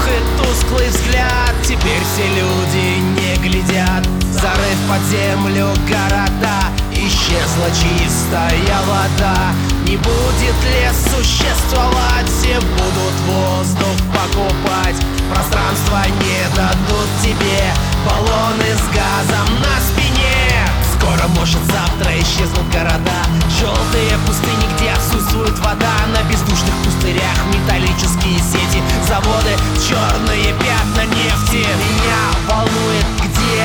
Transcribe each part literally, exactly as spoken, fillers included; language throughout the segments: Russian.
воздух и тусклый взгляд. Теперь все люди не глядят, зарыв под землю города. Исчезла чистая вода, не будет лес существовать. Все будут воздух покупать, пространство не дадут тебе. Баллоны с газом на спине. Скоро, может, завтра исчезнут города. Желтые пустыни, где отсутствует вода. На бездушных пустырях металлические сети, заводы, черные пятна нефти. Меня волнует, где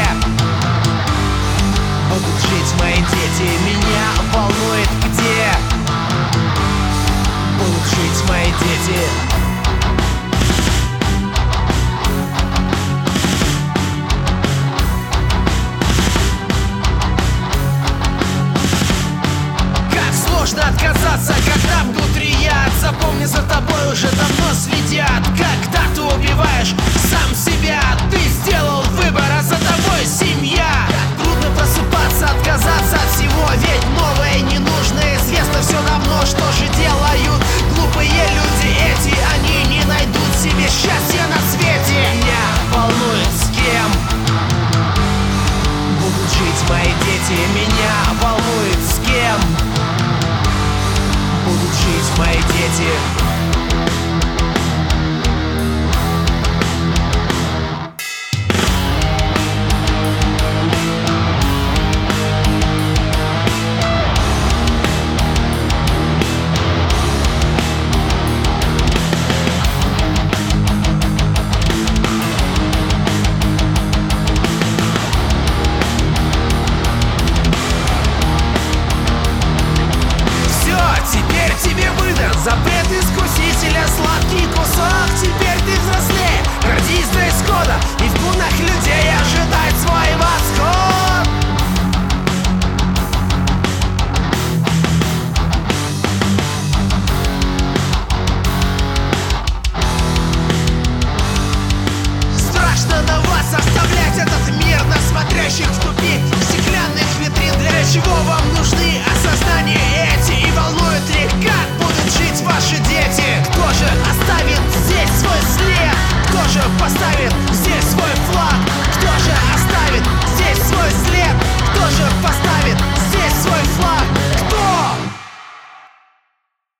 будут жить мои дети. Меня волнует, где будут жить мои дети. Сложно отказаться, когда внутри яд. Запомни, за тобой уже давно следят. Когда ты убиваешь